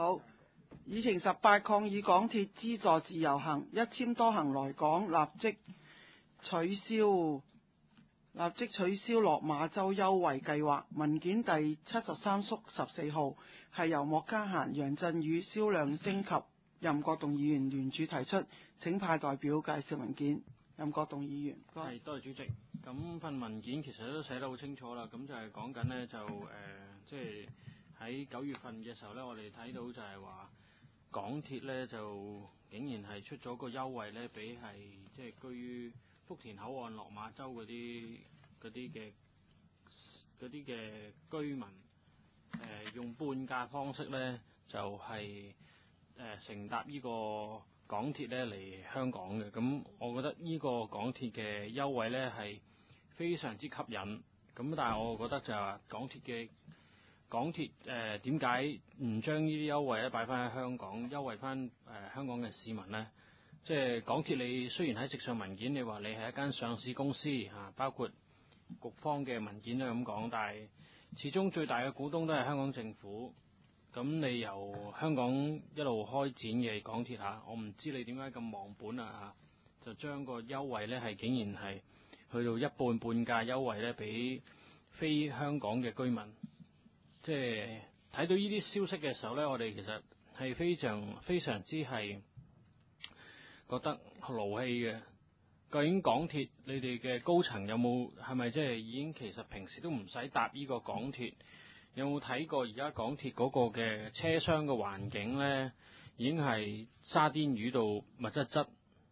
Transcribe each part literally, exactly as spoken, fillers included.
好，議程十八抗議港鐵資助自由行，一簽多行來港立即取消。立即取消落馬洲優惠計劃。文件第七十三縮十四號係由莫家嫻、楊振宇、蕭亮星及任國棟議員聯署提出，請派代表介紹文件。任國棟議員， 係多謝主席。咁份文件其實都寫得好清楚啦。咁就係講緊呢，就誒，即係喺九月份嘅時候呢，我哋睇到就係話港鐵呢，就竟然係出咗個優惠呢，俾係即係居於福田口岸落馬洲嗰啲嗰啲嘅嗰啲嘅居民，誒、呃、用半價方式咧，就係、是、誒、呃、乘搭呢個港鐵咧嚟香港嘅。咁我覺得呢個港鐵嘅優惠咧係非常之吸引。咁但係我覺得就係話港鐵嘅港鐵誒點解唔將呢啲優惠咧擺翻喺香港，優惠翻誒、呃、香港嘅市民咧？即係港鐵，你雖然喺直上文件你話你係一間上市公司嚇，包括局方嘅文件都係咁講，但係始終最大嘅股東都係香港政府。咁你由香港一路開展嘅港鐵嚇，我唔知你點解咁忘本啊嚇，就將個優惠呢係竟然係去到一半半價優惠呢，俾非香港嘅居民。即係睇到呢啲消息嘅時候呢，我哋其實係非常非常之係覺得勞氣嘅。究竟港鐵你哋嘅高層有冇係咪即係已經其實平時都唔使搭呢個港鐵？有冇睇過而家港鐵嗰個嘅車廂嘅環境呢？已經係沙甸魚到密質質。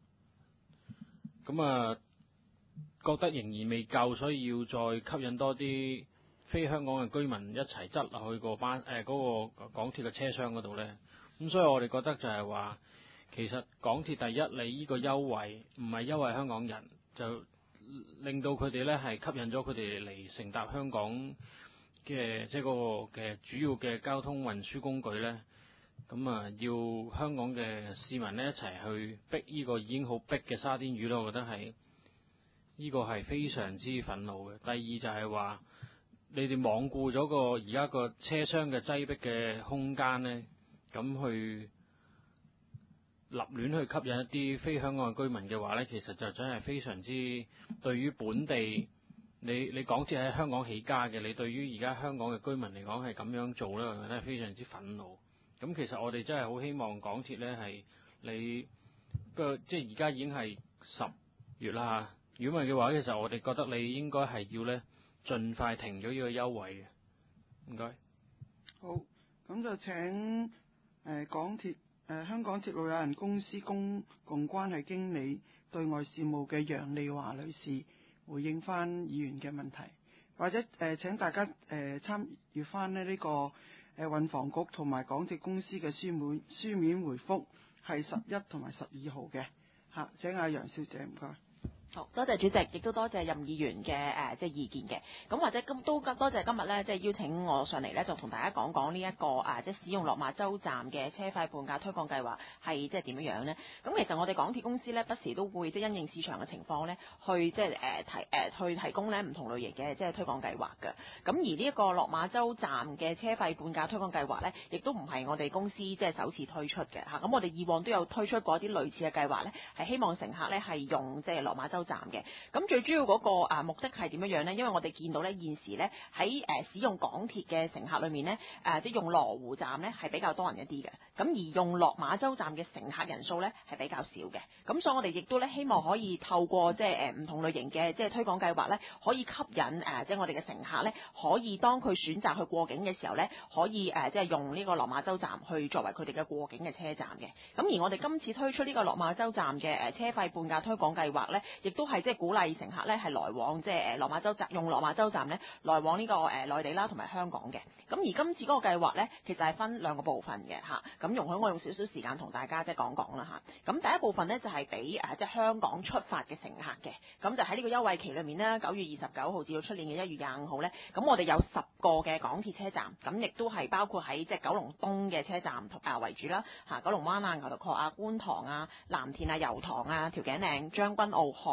咁啊，覺得仍然未夠，所以要再吸引多啲非香港嘅居民一齊擠落去個班誒嗰個港鐵嘅車廂嗰度呢。咁所以我哋覺得就係話，其實港鐵第一，你呢個優惠唔係優惠香港人，就令到佢哋呢係吸引咗佢哋嚟乘搭香港嘅即係嗰個嘅主要嘅交通運輸工具呢。咁啊，要香港嘅市民呢一齊去逼呢個已經好逼嘅沙甸魚咯，我覺得係呢個係非常之憤怒嘅。第二就係話，你哋罔顧咗個而家個車廂嘅擠迫嘅空間呢，咁去立亂去吸引一啲非香港嘅居民嘅話呢，其實就真係非常之對於本地你你港鐵喺香港起家嘅，你對於而家香港嘅居民嚟講係咁樣做呢，我覺得係非常之憤怒。咁其實我哋真係好希望港鐵呢係你不過即係而家已經係十月啦。如果唔係嘅話，其實我哋覺得你應該係要呢盡快停咗呢個優惠嘅。唔該。 好，咁就請誒、呃、港鐵誒、呃、香港鐵路有限公司公共關係經理對外事務嘅楊利華女士回應翻議員嘅問題，或者誒、呃、請大家誒、呃、參與翻咧呢個誒、呃、運房局同埋港鐵公司嘅書面書面回覆係十一同埋十二號嘅嚇。請阿楊小姐唔該。 好多謝主席，亦都多謝任議員嘅誒即係意見嘅。咁或者今都多謝今日咧，即係邀請我上嚟咧，就同大家講講呢一個啊，即係使用落馬洲站嘅車費半價推廣計劃係即係點樣樣咧？咁其實我哋港鐵公司咧，不時都會即係因應市場嘅情況咧，去即係誒提誒去提供咧唔同類型嘅即係推廣計劃嘅。咁而呢一個落馬洲站嘅車費半價推廣計劃咧，亦都唔係我哋公司即係首次推出嘅嚇。咁我哋以往都有推出過一啲類似嘅計劃咧，係希望乘客咧係用即係落馬洲站嘅。咁最主要嗰個啊目的係點樣樣呢？因為我哋見到咧現時咧喺誒使用港鐵嘅乘客裏面呢，誒即係用羅湖站呢係比較多人一啲嘅，咁而用落馬洲站嘅乘客人數呢係比較少嘅。咁所以我哋亦都咧希望可以透過即係誒唔同類型嘅即係推廣計劃呢，可以吸引誒即係我哋嘅乘客呢，可以當佢選擇去過境嘅時候呢，可以誒即係用呢個落馬洲站去作為佢哋嘅過境嘅車站嘅。咁而我哋今次推出呢個落馬洲站嘅誒車費半價推廣計劃呢，亦都係即係鼓勵乘客咧係來往即係誒落馬洲站，用落馬洲站咧來往呢個誒內地啦同埋香港嘅。咁而今次嗰個計劃咧，其實係分兩個部分嘅嚇。咁容許我用少少時間同大家即係講講啦嚇。咁第一部分咧就係俾誒即係香港出發嘅乘客嘅。咁就喺呢個優惠期裏面呢，九月二十九號至到出年嘅一月廿五號咧，咁我哋有十個嘅港鐵車站，咁亦都係包括喺即係九龍東嘅車站啊為主啦嚇，九龍灣啊、牛頭角啊、觀塘啊、藍田啊、油塘啊、調景嶺、將軍澳、何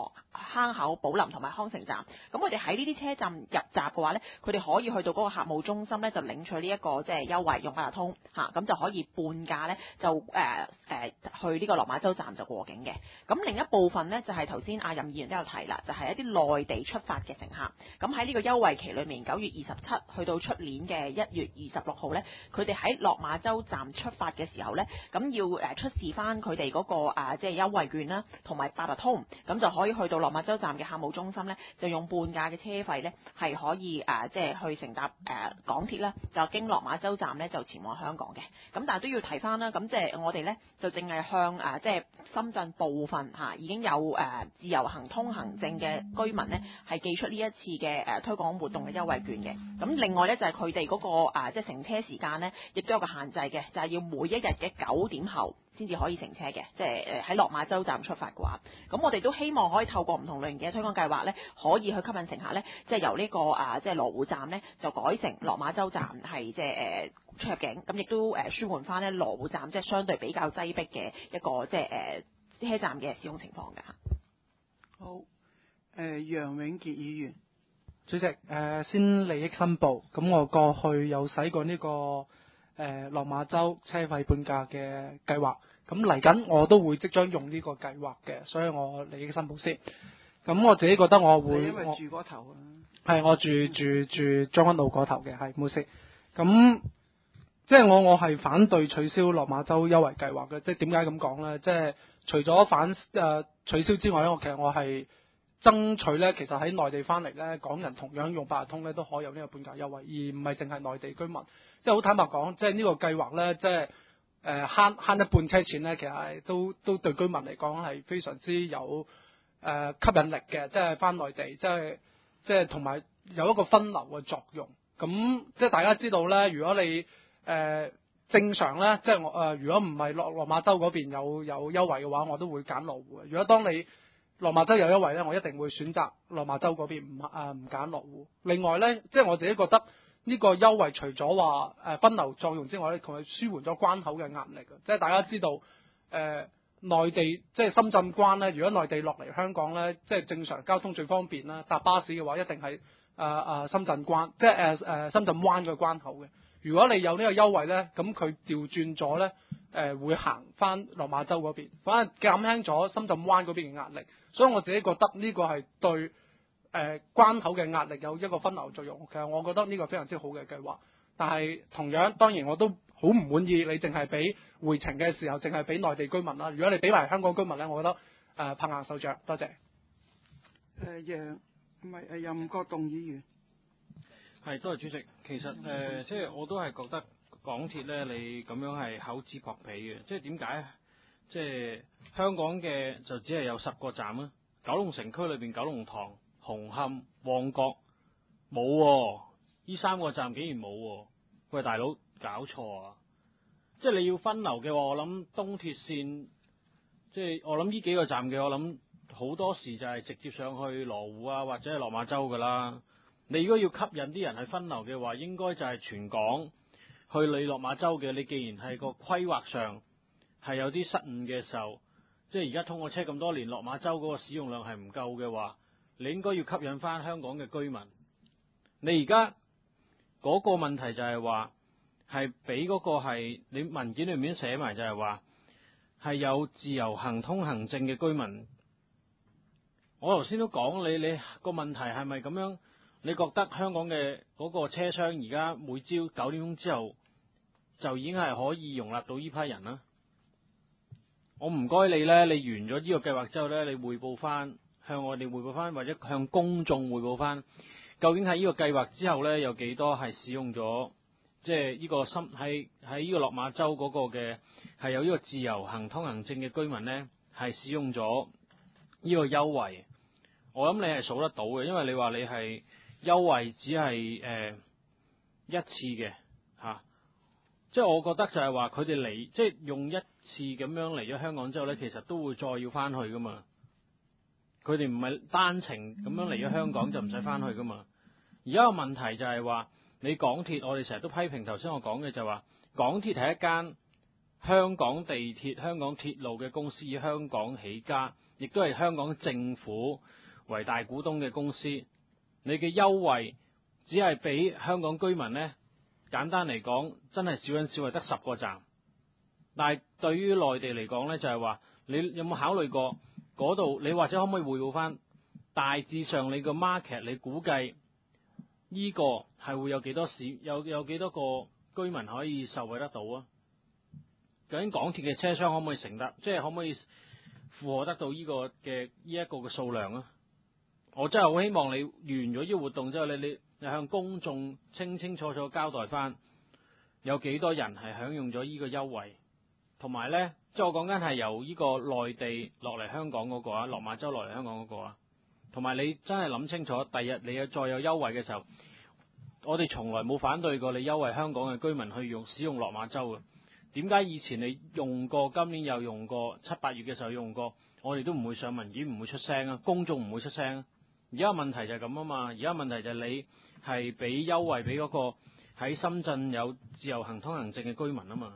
坑口、寶林同埋康城站。咁我哋喺呢啲車站入閘嘅話咧，佢哋可以去到嗰個客務中心咧，就領取呢一個即係優惠，用八達通嚇，咁就可以半價咧就誒誒、呃呃、去呢個落馬洲站就過境嘅。咁另一部分咧就係頭先阿任議員都有提啦，就係、是、一啲內地出發嘅乘客。咁喺呢個優惠期裏面，九月二十七去到出年嘅一月二十六號咧，佢哋喺落馬洲站出發嘅時候咧，咁要誒出示翻佢哋嗰個啊即係優惠券啦，同埋八達通，咁就可以去到落馬洲站嘅客務中心咧，就用半價嘅車費咧，係可以誒即係去乘搭誒港鐵啦，就經落馬洲站咧就前往香港嘅。咁但係都要提翻啦，咁即係我哋咧就淨係向誒即係深圳部分嚇已經有誒自由行通行證嘅居民咧，係寄出呢一次嘅誒推廣活動嘅優惠券嘅。咁另外咧就係佢哋嗰個啊即係乘車時間咧，亦都有個限制嘅，就係要每一日嘅九點後先至可以乘車嘅，即係誒喺落馬洲站出發嘅話，咁我哋都希望可以透過唔同類型嘅推廣計劃咧，可以去吸引乘客咧，即係由呢個啊即係羅湖站咧就改成落馬洲站係即係誒出入境，咁亦都誒舒緩翻咧羅湖站即係相對比較擠迫嘅一個即係誒車站嘅使用情況㗎。 好，誒、呃、楊永傑議員。 主席，誒、呃、先利益申報，咁我過去有使過呢、這個誒、呃、落馬洲車費半價嘅計劃，咁嚟緊我都會即將用呢個計劃嘅，所以我利益申報先。咁我自己覺得我會， 因為住嗰頭啊， 係我住住住將軍澳嗰頭嘅，係冇事。咁即係我我係反對取消落馬洲優惠計劃嘅，即係點解咁講咧？即係除咗反誒、呃、取消之外咧，我其實我係爭取咧，其實喺內地翻嚟咧，港人同樣用八達通咧，都可以有呢個半價優惠，而唔係淨係內地居民。即係好坦白講，即係呢個計劃咧，即係誒慳慳一半車錢咧，其實係都都對居民嚟講係非常之有誒、呃、吸引力嘅。即係翻內地，即係即係同埋有一個分流嘅作用。咁即係大家知道咧，如果你誒、呃、正常咧，即係我誒如果唔係落落馬洲嗰邊有有優惠嘅話，我都會揀羅湖嘅。如果當你落馬洲有優惠咧，我一定會選擇落馬洲嗰邊，唔啊唔揀羅湖。另外咧，即係我自己覺得呢個優惠除咗話誒分流作用之外咧，同埋舒緩咗關口嘅壓力啊！即係大家知道誒、呃、內地即係深圳關咧，如果內地落嚟香港咧，即係正常交通最方便啦。搭巴士嘅話，一定係誒誒深圳關，即係誒誒深圳灣嘅關口嘅。如果你有呢個優惠咧，咁佢調轉咗咧，誒、呃、會行翻落馬洲嗰邊，反而減輕咗深圳灣嗰邊嘅壓力。所以我自己覺得呢個係對誒、呃、關口嘅壓力有一個分流作用。其實我覺得呢個非常之好嘅計劃。但係同樣當然我都好唔滿意，你淨係俾回程嘅時候淨係俾內地居民啦。如果你俾埋香港居民咧，我覺得誒、呃、拍硬手掌。多謝。 誒、呃、楊唔係誒任國棟議員。 係，多謝主席。其實誒、呃，即係我都係覺得港鐵咧，你咁樣係厚此薄彼嘅。即係點解？即係香港嘅就只係有十個站啊。九龍城區裏邊，九龍塘、紅磡、旺角冇喎，呢三個站竟然冇喎。喂，大佬搞錯啊！即係你要分流嘅話，我諗東鐵線，即係我諗呢幾個站嘅，我諗好多時就係直接上去羅湖啊，或者係落馬洲噶啦。你如果要吸引啲人去分流嘅話，應該就係全港去你落馬洲嘅。你既然係個規劃上係有啲失誤嘅時候，即係而家通過車咁多年，落馬洲嗰個使用量係唔夠嘅話，你應該要吸引翻香港嘅居民。你而家嗰個問題就係話係俾嗰個係你文件裏面寫埋就係話係有自由行通行證嘅居民。我頭先都講你你個問題係咪咁樣？你覺得香港嘅嗰個車廂而家每朝九點鐘之後就已經係可以容納到呢批人啦？我唔該你呢，你完咗呢個計劃之後呢，你匯報翻向我哋匯報翻，或者向公眾匯報翻，究竟喺呢個計劃之後呢，有幾多係使用咗，即係呢個深喺喺呢個落馬洲嗰個嘅係有呢個自由行通行證嘅居民呢，係使用咗呢個優惠。我諗你係數得到嘅，因為你話你係優惠只係誒、呃、一次嘅嚇、啊，即係我覺得就係話佢哋嚟即係用一次咁樣嚟咗香港之後呢，其實都會再要翻去噶嘛。佢哋唔係單程咁樣嚟咗香港就唔使翻去噶嘛。而家個問題就係話你港鐵，我哋成日都批評頭先我講嘅就係話港鐵係一間香港地鐵、香港鐵路嘅公司，以香港起家， 亦都係香港政府為大股東嘅公司，你嘅優惠只係俾香港居民呢，簡單嚟講，真係少人少係得十個站。但係對於內地嚟講呢，就係話你有冇考慮過嗰度？你或者可唔可以匯報翻大致上你個 market， 你估計呢個係會有幾多市有有幾多個居民可以受惠得到啊？究竟港鐵嘅車廂可唔可以承得？即係可唔可以負荷得到呢個嘅呢一個嘅數量啊？我真係好希望你完咗呢個活動之後，你你你向公眾清清楚楚交代翻有幾多人係享用咗呢個優惠。同埋呢，即係我講緊係由呢個內地落嚟香港嗰個啊，落馬洲落嚟香港嗰個啊，同埋你真係諗清楚，第日你有再有優惠嘅時候，我哋從來冇反對過你優惠香港嘅居民去用使用落馬洲嘅。點解以前你用過，今年又用過，七八月嘅時候用過，我哋都唔會上文件，唔會出聲啊，公眾唔會出聲。而家問題就係咁啊嘛，而家問題就係你係俾優惠俾嗰個喺深圳有自由行通行證嘅居民啊嘛。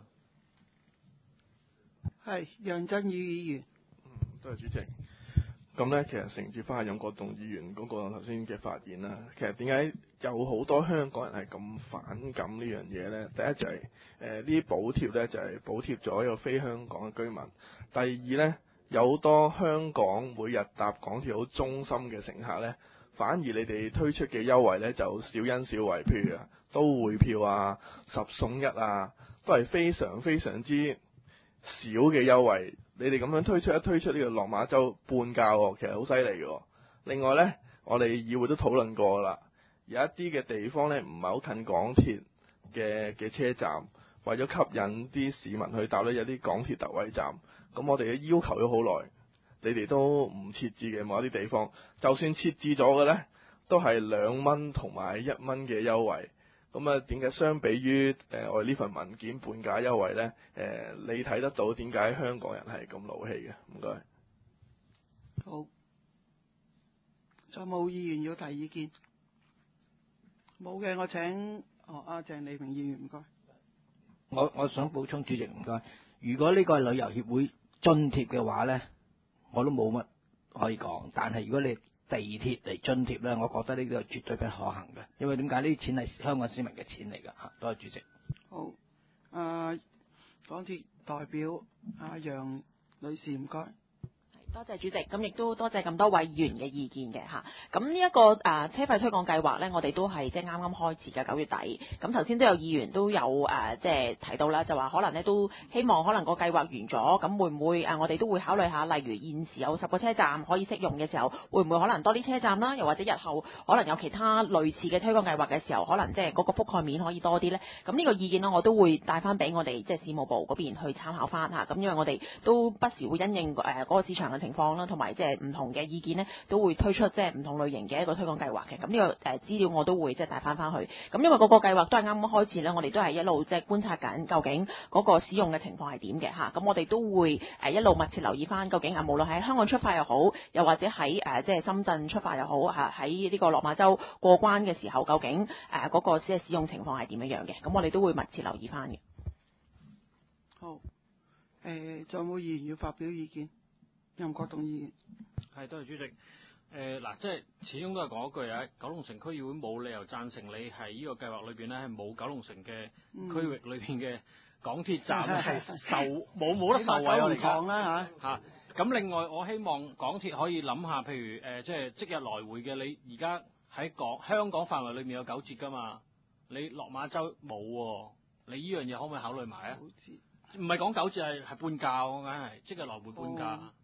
係楊振宇議員。 嗯，多謝主席。咁呢，其實承接翻阿任國棟議員嗰個頭先嘅發言啦。其實點解有好多香港人係咁反感呢樣嘢呢？第一就係誒呢啲補貼呢，就係補貼咗一個非香港嘅居民。第二呢，有好多香港每日搭港鐵好忠心嘅乘客呢，反而你哋推出嘅優惠呢，就小恩小惠，譬如啊都會票啊、十送一啊，都係非常非常之少嘅優惠。你哋咁樣推出一推出呢個落馬洲半價喎，其實好犀利嘅。另外呢，我哋議會都討論過啦，有一啲嘅地方呢，唔係好近港鐵嘅嘅車站，為咗吸引啲市民去搭呢，有啲港鐵特惠站。咁我哋嘅要求咗好耐，你哋都唔設置嘅某一啲地方，就算設置咗嘅呢，都係兩蚊同埋一蚊嘅優惠。咁啊，點解相比於誒、呃、我哋呢份文件半價優惠呢？誒、呃，你睇得到點解香港人係咁勞氣嘅？唔該。 好，仲有冇議員要提意見？冇嘅，我請哦阿鄭麗萍議員，唔該。 我我想補充，主席唔該。如果呢個係旅遊協會津貼嘅話呢，我都冇乜可以講。但係如果你地鐵嚟津貼咧，我覺得呢個絕對不可行嘅，因為點解呢啲錢係香港市民嘅錢嚟㗎嚇。多謝主席。 好，啊港鐵代表阿楊女士，唔該。 多謝主席，咁亦都多謝咁多位議員嘅意見嘅嚇。咁呢一個誒車費推廣計劃呢，我哋都係即係啱啱開始嘅九月底。咁頭先都有議員都有誒即係提到啦，就話可能呢都希望可能個計劃完咗，咁會唔會誒我哋都會考慮下，例如現時有十個車站可以適用嘅時候，會唔會可能多啲車站啦？又或者日後可能有其他類似嘅推廣計劃嘅時候，可能即係嗰個覆蓋面可以多啲呢？咁呢個意見呢，我都會帶翻俾我哋即係事務部嗰邊去參考翻嚇。咁因為我哋都不時會因應誒嗰個市場嘅情況啦，同埋即係唔同嘅意見呢，都會推出即係唔同類型嘅一個推廣計劃嘅。咁呢個誒資料我都會即係帶翻翻去。咁因為嗰個計劃都係啱啱開始咧，我哋都係一路即係觀察緊究竟嗰個使用嘅情況係點嘅嚇。咁我哋都會誒一路密切留意翻究竟啊，無論喺香港出發又好，又或者喺誒即係深圳出發又好嚇，喺呢個落馬洲過關嘅時候，究竟誒嗰個即係使用情況係點樣樣嘅？咁我哋都會密切留意翻嘅。 好，誒仲有冇議員要發表意見？任國棟議員。 係，多謝主席。誒、呃、嗱，即係始終都係講一句啊，九龍城區議會冇理由贊成你係呢個計劃裏邊咧係冇九龍城嘅區域裏邊嘅港鐵站咧係受冇冇得受惠我哋講啦嚇嚇。咁另外我希望港鐵可以諗下，譬如誒、呃、即係即日來回嘅，你而家喺港香港範圍裏面有九折㗎嘛，你落馬洲冇喎，你呢樣嘢可唔可以考慮埋啊？唔係講九折係係半價，我梗係即日來回半價。哦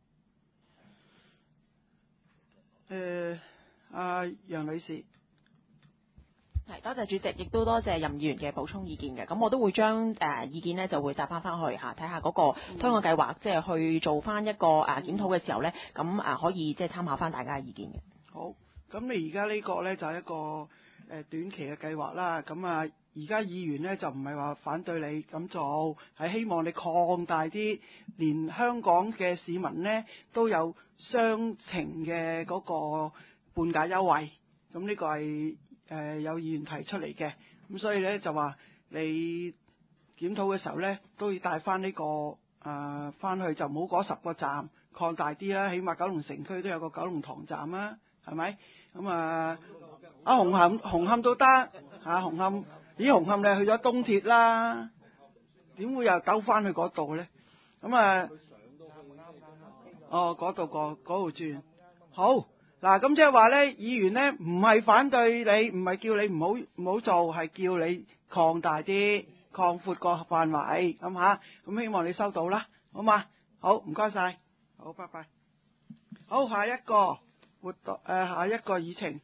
誒，阿楊女士， 係多謝主席，亦都多謝任議員嘅補充意見嘅。咁我都會將誒、呃、意見呢就會答翻翻去嚇，睇下嗰個推廣計劃，即係去做翻一個誒、呃、檢討嘅時候呢，咁啊、呃、可以即係參考翻大家嘅意見嘅。 好，咁你而家呢個呢，就係、是、一個誒、呃、短期嘅計劃啦。咁啊，而家議員呢，就唔係話反對你咁做，係希望你擴大啲，連香港嘅市民呢都有雙程嘅嗰個半價優惠。咁呢個係誒、呃、有議員提出嚟嘅，咁所以呢，就話你檢討嘅時候呢，都要帶翻呢個誒翻去，就唔好嗰十個站， 擴大啲啦，起碼九龍城區都有個九龍塘站啦，係咪？咁啊，啊紅磡紅磡都得嚇，紅磡咦紅磡你去咗東鐵啦，點會又兜翻去嗰度咧？咁啊，哦嗰度個嗰度轉好嗱，咁即係話咧，議員咧唔係反對你，唔係叫你唔好唔好做，係叫你擴大啲、擴闊個範圍咁嚇，咁希望你收到啦，好嘛？好，唔該晒，好，拜拜。好，下一個活動誒、呃，下一個議程，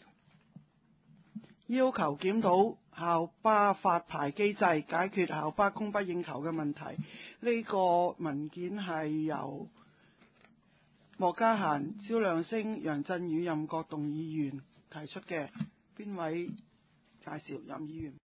要求檢討校巴發牌機制，解決校巴供不應求嘅問題。呢、這個文件係由莫家嫻、蕭亮星、楊振宇、任國棟議員提出嘅，邊位介紹？任議員。